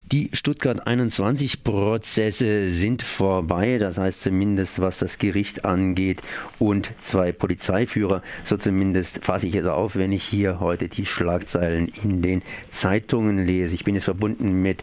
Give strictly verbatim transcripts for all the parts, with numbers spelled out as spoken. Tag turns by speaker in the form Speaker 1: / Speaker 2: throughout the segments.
Speaker 1: Die Stuttgart einundzwanzig Prozesse sind vorbei, das heißt zumindest was das Gericht angeht und zwei Polizeiführer, so zumindest fasse ich es auf, wenn ich hier heute die Schlagzeilen in den Zeitungen lese. Ich bin jetzt verbunden mit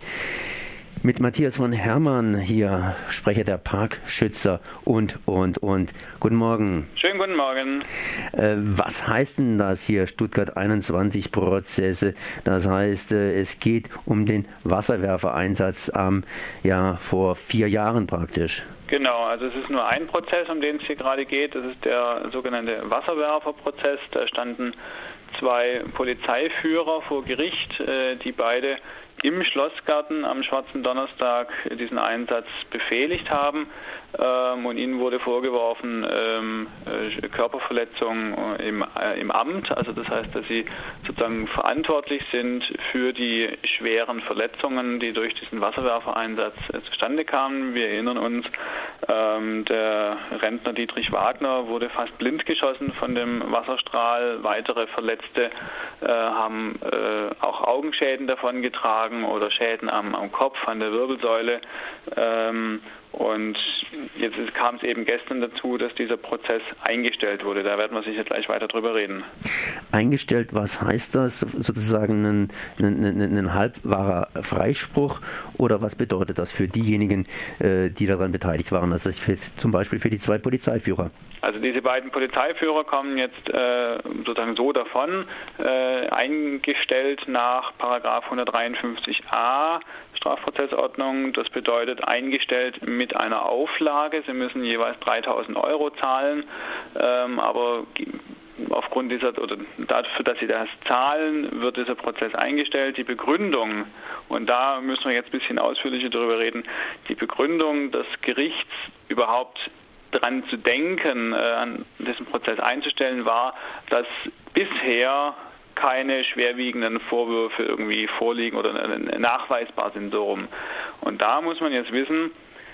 Speaker 1: Mit Matthias von Hermann, hier Sprecher der Parkschützer und, und, und. Guten Morgen.
Speaker 2: Schönen guten Morgen.
Speaker 1: Äh, was heißt denn das hier, Stuttgart einundzwanzig Prozesse? Das heißt, äh, es geht um den Wasserwerfereinsatz ähm, ja, vor vier Jahren praktisch.
Speaker 2: Genau, also es ist nur ein Prozess, um den es hier gerade geht. Das ist der sogenannte Wasserwerferprozess. Da standen zwei Polizeiführer vor Gericht, äh, die beide im Schlossgarten am Schwarzen Donnerstag diesen Einsatz befehligt haben, ähm, und ihnen wurde vorgeworfen ähm, äh, Körperverletzung im, äh, im Amt, also das heißt, dass sie sozusagen verantwortlich sind für die schweren Verletzungen, die durch diesen Wasserwerfereinsatz äh, zustande kamen. Wir erinnern uns, ähm, der Rentner Dietrich Wagner wurde fast blind geschossen von dem Wasserstrahl, weitere Verletzte äh, haben äh, auch Augenschäden davongetragen oder Schäden am, am Kopf, an der Wirbelsäule. Ähm, und jetzt ist, kam es eben gestern dazu, dass dieser Prozess eingestellt wurde. Da werden wir sicher gleich weiter drüber reden.
Speaker 1: Eingestellt, was heißt das? Sozusagen ein, ein, ein, ein halbwahrer Freispruch? Oder was bedeutet das für diejenigen, äh, die daran beteiligt waren? Also für, zum Beispiel für die zwei Polizeiführer.
Speaker 2: Also diese beiden Polizeiführer kommen jetzt äh, sozusagen so davon, äh, eingestellt nach Paragraph hundertdreiundfünfzig a Strafprozessordnung. Das bedeutet eingestellt mit einer Auflage. Sie müssen jeweils dreitausend Euro zahlen, ähm, aber aufgrund dieser oder dafür, dass sie das zahlen, wird dieser Prozess eingestellt. Die Begründung, und da müssen wir jetzt ein bisschen ausführlicher darüber reden, die Begründung des Gerichts überhaupt daran zu denken, äh, an diesen Prozess einzustellen, war, dass bisher keine schwerwiegenden Vorwürfe irgendwie vorliegen oder äh, nachweisbar sind so rum. Und da muss man jetzt wissen,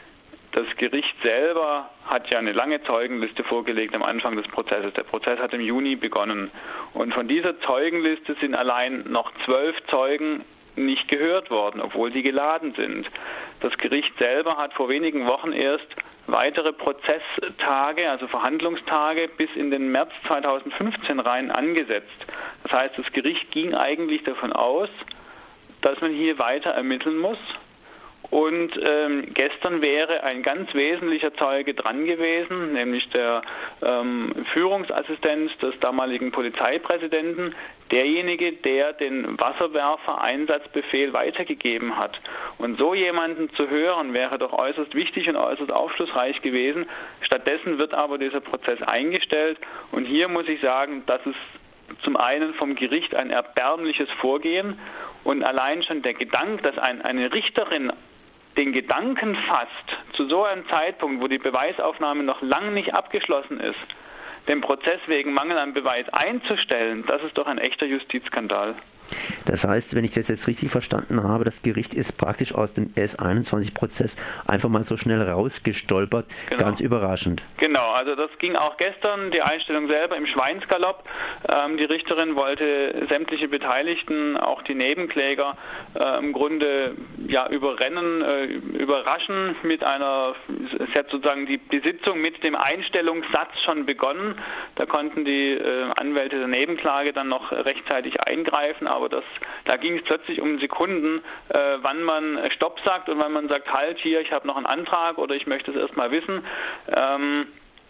Speaker 2: das Gericht selber hat ja eine lange Zeugenliste vorgelegt am Anfang des Prozesses. Der Prozess hat im Juni begonnen. Und von dieser Zeugenliste sind allein noch zwölf Zeugen nicht gehört worden, obwohl sie geladen sind. Das Gericht selber hat vor wenigen Wochen erst weitere Prozesstage, also Verhandlungstage, bis in den März zweitausendfünfzehn rein angesetzt. Das heißt, das Gericht ging eigentlich davon aus, dass man hier weiter ermitteln muss. Und ähm, gestern wäre ein ganz wesentlicher Zeuge dran gewesen, nämlich der ähm, Führungsassistent des damaligen Polizeipräsidenten, derjenige, der den Wasserwerfereinsatzbefehl weitergegeben hat. Und so jemanden zu hören, wäre doch äußerst wichtig und äußerst aufschlussreich gewesen. Stattdessen wird aber dieser Prozess eingestellt. Und hier muss ich sagen, das ist zum einen vom Gericht ein erbärmliches Vorgehen und allein schon der Gedanke, dass ein, eine Richterin den Gedanken fasst, zu so einem Zeitpunkt, wo die Beweisaufnahme noch lange nicht abgeschlossen ist, den Prozess wegen Mangel an Beweis einzustellen, das ist doch ein echter Justizskandal.
Speaker 1: Das heißt, wenn ich das jetzt richtig verstanden habe, das Gericht ist praktisch aus dem S einundzwanzig Prozess einfach mal so schnell rausgestolpert, genau. Ganz überraschend.
Speaker 2: Genau, also das ging auch gestern, die Einstellung selber im Schweinsgalopp. Ähm, die Richterin wollte sämtliche Beteiligten, auch die Nebenkläger, äh, im Grunde ja überrennen, äh, überraschen mit einer, sie hat sozusagen die, die Sitzung mit dem Einstellungssatz schon begonnen. Da konnten die äh, Anwälte der Nebenklage dann noch rechtzeitig eingreifen, aber das, da ging es plötzlich um Sekunden, äh, wann man Stopp sagt und wann man sagt, halt hier, ich habe noch einen Antrag oder ich möchte es erst mal wissen. Ähm,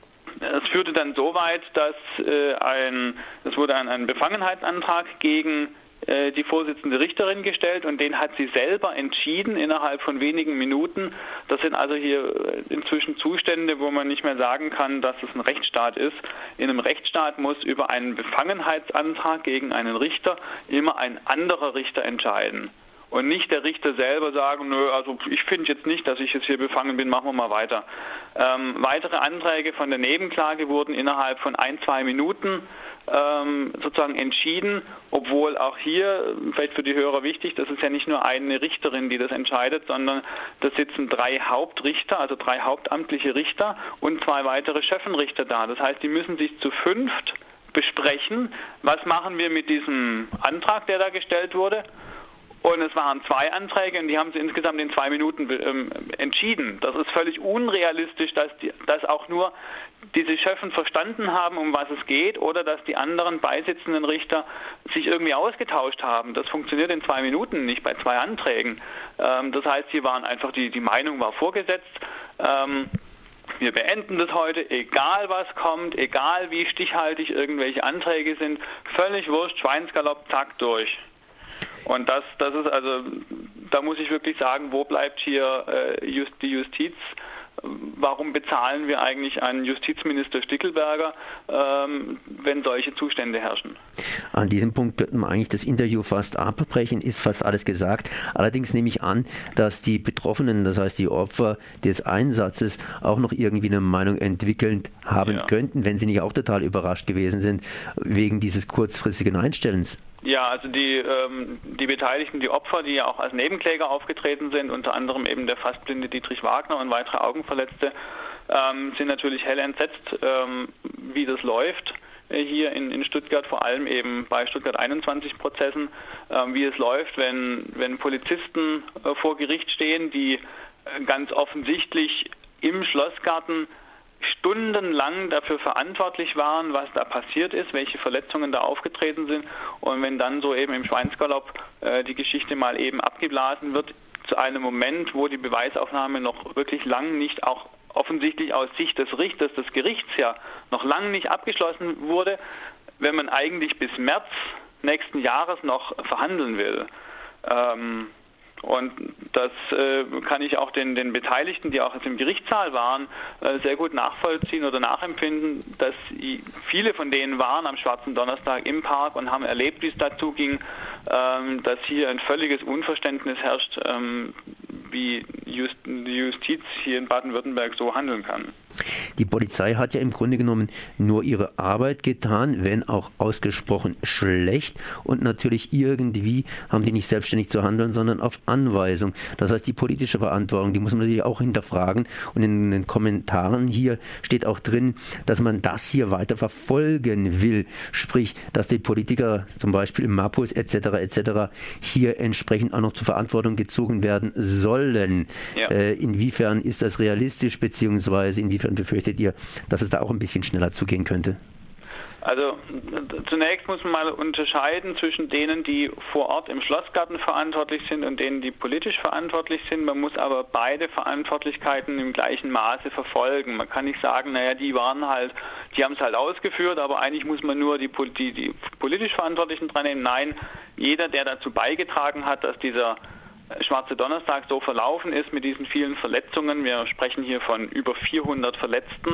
Speaker 2: es führte dann so weit, dass äh, ein, es wurde ein, ein Befangenheitsantrag gegen äh, die Vorsitzende Richterin gestellt und den hat sie selber entschieden innerhalb von wenigen Minuten. Das sind also hier inzwischen Zustände, wo man nicht mehr sagen kann, dass es ein Rechtsstaat ist. In einem Rechtsstaat muss über einen Befangenheitsantrag gegen einen Richter immer ein anderer Richter entscheiden. Und nicht der Richter selber sagen, nö, also ich finde jetzt nicht, dass ich jetzt hier befangen bin, machen wir mal weiter. Ähm, weitere Anträge von der Nebenklage wurden innerhalb von ein, zwei Minuten ähm, sozusagen entschieden, obwohl auch hier, vielleicht für die Hörer wichtig, das ist ja nicht nur eine Richterin, die das entscheidet, sondern da sitzen drei Hauptrichter, also drei hauptamtliche Richter und zwei weitere Schöffenrichter da. Das heißt, die müssen sich zu fünft besprechen, was machen wir mit diesem Antrag, der da gestellt wurde. Und es waren zwei Anträge und die haben sie insgesamt in zwei Minuten ähm, entschieden. Das ist völlig unrealistisch, dass, die, dass auch nur diese Schöffen verstanden haben, um was es geht, oder dass die anderen beisitzenden Richter sich irgendwie ausgetauscht haben. Das funktioniert in zwei Minuten nicht bei zwei Anträgen. Ähm, das heißt, hier waren einfach die, die Meinung war vorgesetzt. Ähm, wir beenden das heute, egal was kommt, egal wie stichhaltig irgendwelche Anträge sind, völlig wurscht, Schweinsgalopp, zack, durch. Und das, das ist also, da muss ich wirklich sagen, wo bleibt hier äh, just, die Justiz? Warum bezahlen wir eigentlich einen Justizminister Stickelberger, ähm, wenn solche Zustände herrschen?
Speaker 1: An diesem Punkt könnten wir eigentlich das Interview fast abbrechen, ist fast alles gesagt. Allerdings nehme ich an, dass die Betroffenen, das heißt die Opfer des Einsatzes, auch noch irgendwie eine Meinung entwickelt haben ja. könnten, wenn sie nicht auch total überrascht gewesen sind, wegen dieses kurzfristigen Einstellens.
Speaker 2: Ja, also die, ähm, die Beteiligten, die Opfer, die ja auch als Nebenkläger aufgetreten sind, unter anderem eben der fast blinde Dietrich Wagner und weitere Augenverletzte, ähm, sind natürlich hell entsetzt, ähm, wie das läuft äh, hier in, in Stuttgart, vor allem eben bei Stuttgart einundzwanzig Prozessen, ähm, wie es läuft, wenn, wenn Polizisten äh, vor Gericht stehen, die äh, ganz offensichtlich im Schlossgarten stundenlang dafür verantwortlich waren, was da passiert ist, welche Verletzungen da aufgetreten sind, und wenn dann so eben im Schweinsgalopp äh, die Geschichte mal eben abgeblasen wird, zu einem Moment, wo die Beweisaufnahme noch wirklich lang nicht, auch offensichtlich aus Sicht des Richters, des Gerichts ja, noch lang nicht abgeschlossen wurde, wenn man eigentlich bis März nächsten Jahres noch verhandeln will. Ähm, Und das äh, kann ich auch den, den Beteiligten, die auch jetzt im Gerichtssaal waren, äh, sehr gut nachvollziehen oder nachempfinden, dass viele von denen waren am Schwarzen Donnerstag im Park und haben erlebt, wie es dazu ging, ähm, dass hier ein völliges Unverständnis herrscht, ähm, wie Just, die Justiz hier in Baden-Württemberg so handeln kann.
Speaker 1: Die Polizei hat ja im Grunde genommen nur ihre Arbeit getan, wenn auch ausgesprochen schlecht, und natürlich irgendwie haben die nicht selbstständig zu handeln, sondern auf Anweisung. Das heißt, die politische Verantwortung, die muss man natürlich auch hinterfragen, und in den Kommentaren hier steht auch drin, dass man das hier weiter verfolgen will, sprich, dass die Politiker zum Beispiel im Mappus et cetera et cetera hier entsprechend auch noch zur Verantwortung gezogen werden sollen. Ja. Äh, inwiefern ist das realistisch, beziehungsweise inwiefern befürchtet ihr, dass es da auch ein bisschen schneller zugehen könnte?
Speaker 2: Also zunächst muss man mal unterscheiden zwischen denen, die vor Ort im Schlossgarten verantwortlich sind, und denen, die politisch verantwortlich sind. Man muss aber beide Verantwortlichkeiten im gleichen Maße verfolgen. Man kann nicht sagen, naja, die waren halt, die haben es halt ausgeführt, aber eigentlich muss man nur die, die, die politisch Verantwortlichen dran nehmen. Nein, jeder, der dazu beigetragen hat, dass dieser Schwarze Donnerstag so verlaufen ist mit diesen vielen Verletzungen, wir sprechen hier von über vierhundert Verletzten,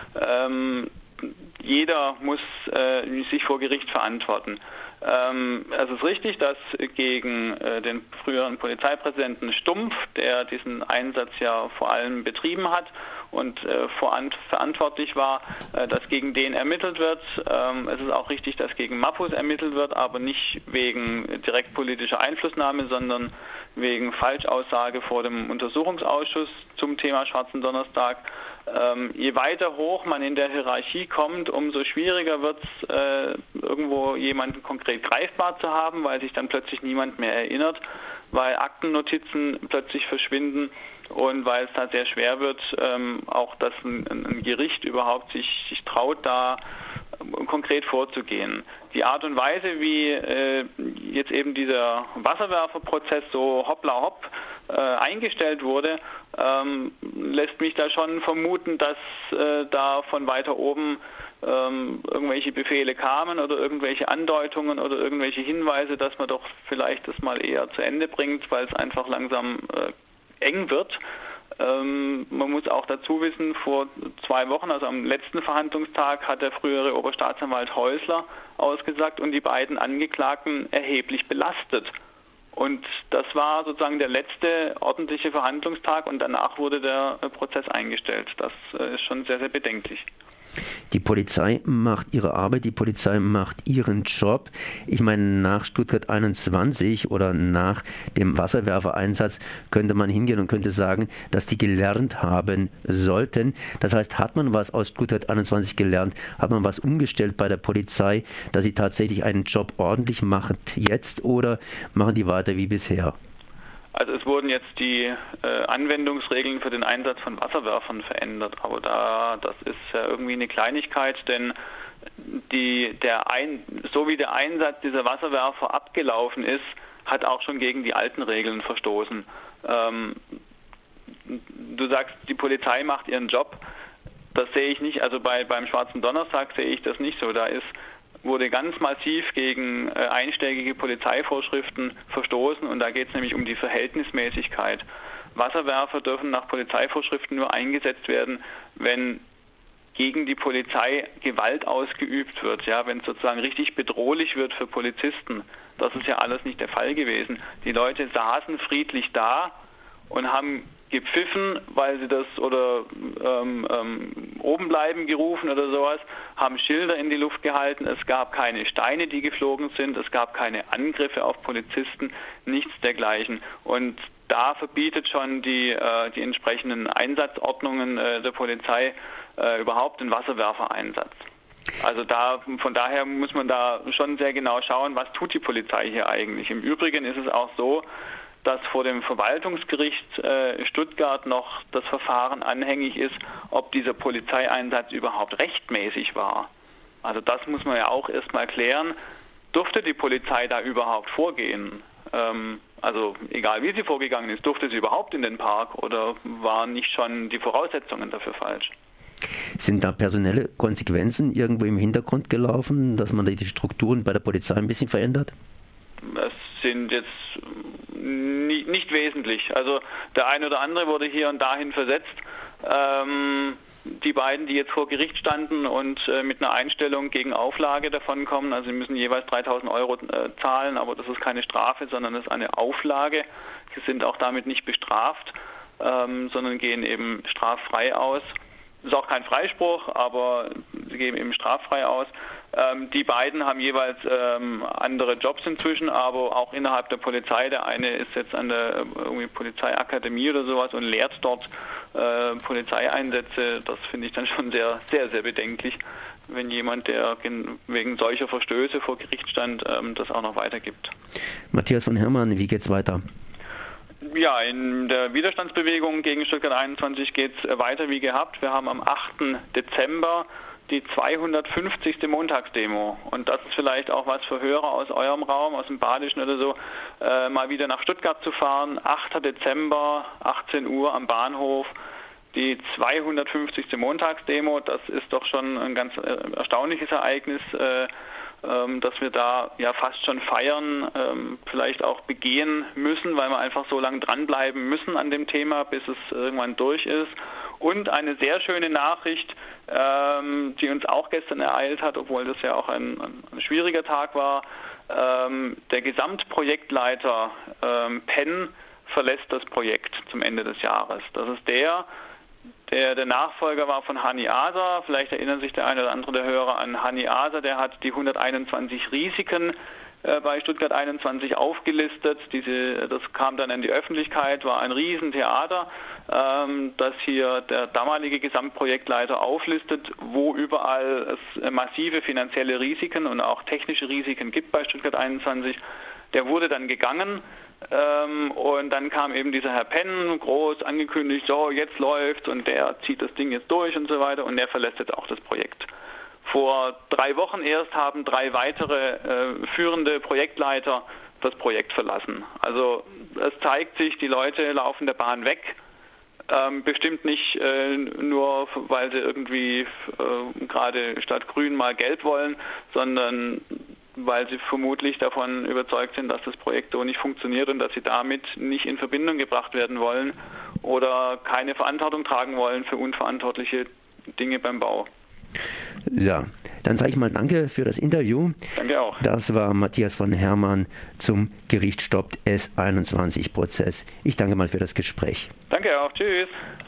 Speaker 2: ähm, jeder muss äh, sich vor Gericht verantworten. Ähm, es ist richtig, dass gegen äh, den früheren Polizeipräsidenten Stumpf, der diesen Einsatz ja vor allem betrieben hat und äh, verantwortlich war, äh, dass gegen den ermittelt wird. Ähm, es ist auch richtig, dass gegen Mappus ermittelt wird, aber nicht wegen direkt politischer Einflussnahme, sondern wegen Falschaussage vor dem Untersuchungsausschuss zum Thema Schwarzen Donnerstag. Ähm, je weiter hoch man in der Hierarchie kommt, umso schwieriger wird es, äh, irgendwo jemanden konkret greifbar zu haben, weil sich dann plötzlich niemand mehr erinnert, weil Aktennotizen plötzlich verschwinden und weil es da sehr schwer wird, ähm, auch dass ein, ein Gericht überhaupt sich, sich traut, da konkret vorzugehen. Die Art und Weise, wie äh, jetzt eben dieser Wasserwerferprozess so hoppla hopp äh, eingestellt wurde, ähm, lässt mich da schon vermuten, dass äh, da von weiter oben ähm, irgendwelche Befehle kamen oder irgendwelche Andeutungen oder irgendwelche Hinweise, dass man doch vielleicht das mal eher zu Ende bringt, weil es einfach langsam äh, eng wird. Ähm, man muss auch dazu wissen, vor zwei Wochen, also am letzten Verhandlungstag, hat der frühere Oberstaatsanwalt Häusler ausgesagt und die beiden Angeklagten erheblich belastet. Und das war sozusagen der letzte ordentliche Verhandlungstag und danach wurde der Prozess eingestellt. Das ist schon sehr, sehr bedenklich.
Speaker 1: Die Polizei macht ihre Arbeit, die Polizei macht ihren Job. Ich meine, nach Stuttgart einundzwanzig oder nach dem Wasserwerfereinsatz könnte man hingehen und könnte sagen, dass die gelernt haben sollten. Das heißt, hat man was aus Stuttgart einundzwanzig gelernt? Hat man was umgestellt bei der Polizei, dass sie tatsächlich einen Job ordentlich macht jetzt, oder machen die weiter wie bisher?
Speaker 2: Also es wurden jetzt die äh, Anwendungsregeln für den Einsatz von Wasserwerfern verändert, aber da das ist ja irgendwie eine Kleinigkeit, denn die, der Ein, so wie der Einsatz dieser Wasserwerfer abgelaufen ist, hat auch schon gegen die alten Regeln verstoßen. Ähm, du sagst, die Polizei macht ihren Job. Das sehe ich nicht, also bei, beim Schwarzen Donnerstag sehe ich das nicht so. Da ist, wurde ganz massiv gegen äh, einschlägige Polizeivorschriften verstoßen, und da geht es nämlich um die Verhältnismäßigkeit. Wasserwerfer dürfen nach Polizeivorschriften nur eingesetzt werden, wenn gegen die Polizei Gewalt ausgeübt wird, ja, wenn es sozusagen richtig bedrohlich wird für Polizisten. Das ist ja alles nicht der Fall gewesen. Die Leute saßen friedlich da und haben gepfiffen, weil sie das, oder ähm, ähm, oben bleiben gerufen oder sowas, haben Schilder in die Luft gehalten, es gab keine Steine, die geflogen sind, es gab keine Angriffe auf Polizisten, nichts dergleichen. Und da verbietet schon die, äh, die entsprechenden Einsatzordnungen äh, der Polizei äh, überhaupt den Wasserwerfereinsatz. Also da, von daher muss man da schon sehr genau schauen, was tut die Polizei hier eigentlich. Im Übrigen ist es auch so, dass vor dem Verwaltungsgericht äh, Stuttgart noch das Verfahren anhängig ist, ob dieser Polizeieinsatz überhaupt rechtmäßig war. Also das muss man ja auch erstmal klären. Durfte die Polizei da überhaupt vorgehen? Ähm, also egal wie sie vorgegangen ist, durfte sie überhaupt in den Park, oder waren nicht schon die Voraussetzungen dafür falsch?
Speaker 1: Sind da personelle Konsequenzen irgendwo im Hintergrund gelaufen, dass man die Strukturen bei der Polizei ein bisschen verändert?
Speaker 2: Es sind jetzt nicht, nicht wesentlich. Also der eine oder andere wurde hier und dahin versetzt. Ähm, die beiden, die jetzt vor Gericht standen und äh, mit einer Einstellung gegen Auflage davonkommen, also sie müssen jeweils dreitausend Euro äh, zahlen, aber das ist keine Strafe, sondern das ist eine Auflage. Sie sind auch damit nicht bestraft, ähm, sondern gehen eben straffrei aus. Das ist auch kein Freispruch, aber sie gehen eben straffrei aus. Ähm, die beiden haben jeweils ähm, andere Jobs inzwischen, aber auch innerhalb der Polizei. Der eine ist jetzt an der irgendwie Polizeiakademie oder sowas und lehrt dort äh, Polizeieinsätze. Das finde ich dann schon sehr, sehr, sehr bedenklich, wenn jemand, der wegen solcher Verstöße vor Gericht stand, ähm, das auch noch weitergibt.
Speaker 1: Matthias von Hermann, wie geht's weiter?
Speaker 2: Ja, in der Widerstandsbewegung gegen Stuttgart einundzwanzig geht es weiter wie gehabt. Wir haben am achten Dezember die zweihundertfünfzigste Montagsdemo. Und das ist vielleicht auch was für Hörer aus eurem Raum, aus dem Badischen oder so, äh, mal wieder nach Stuttgart zu fahren. achter Dezember, achtzehn Uhr am Bahnhof, die zweihundertfünfzigste Montagsdemo. Das ist doch schon ein ganz äh, erstaunliches Ereignis, äh, dass wir da ja fast schon feiern, vielleicht auch begehen müssen, weil wir einfach so lange dranbleiben müssen an dem Thema, bis es irgendwann durch ist. Und eine sehr schöne Nachricht, die uns auch gestern ereilt hat, obwohl das ja auch ein, ein schwieriger Tag war. Der Gesamtprojektleiter Penn verlässt das Projekt zum Ende des Jahres. Das ist der, Der, der Nachfolger war von Hani Aser. Vielleicht erinnern sich der eine oder andere der Hörer an Hani Aser. Der hat die hunderteinundzwanzig Risiken äh, bei Stuttgart einundzwanzig aufgelistet. Diese, das kam dann in die Öffentlichkeit, war ein Riesentheater, ähm, das hier der damalige Gesamtprojektleiter auflistet, wo überall es äh, massive finanzielle Risiken und auch technische Risiken gibt bei Stuttgart einundzwanzig. Der wurde dann gegangen. Ähm, und dann kam eben dieser Herr Penn, groß angekündigt, so jetzt läuft's und der zieht das Ding jetzt durch und so weiter, und der verlässt jetzt auch das Projekt. Vor drei Wochen erst haben drei weitere äh, führende Projektleiter das Projekt verlassen. Also es zeigt sich, die Leute laufen der Bahn weg, ähm, bestimmt nicht äh, nur, weil sie irgendwie äh, gerade statt grün mal gelb wollen, sondern weil sie vermutlich davon überzeugt sind, dass das Projekt so nicht funktioniert und dass sie damit nicht in Verbindung gebracht werden wollen oder keine Verantwortung tragen wollen für unverantwortliche Dinge beim Bau.
Speaker 1: Ja, dann sage ich mal danke für das Interview.
Speaker 2: Danke auch.
Speaker 1: Das war Matthias von Hermann zum Gericht stoppt S einundzwanzig Prozess. Ich danke mal für das Gespräch.
Speaker 2: Danke auch. Tschüss.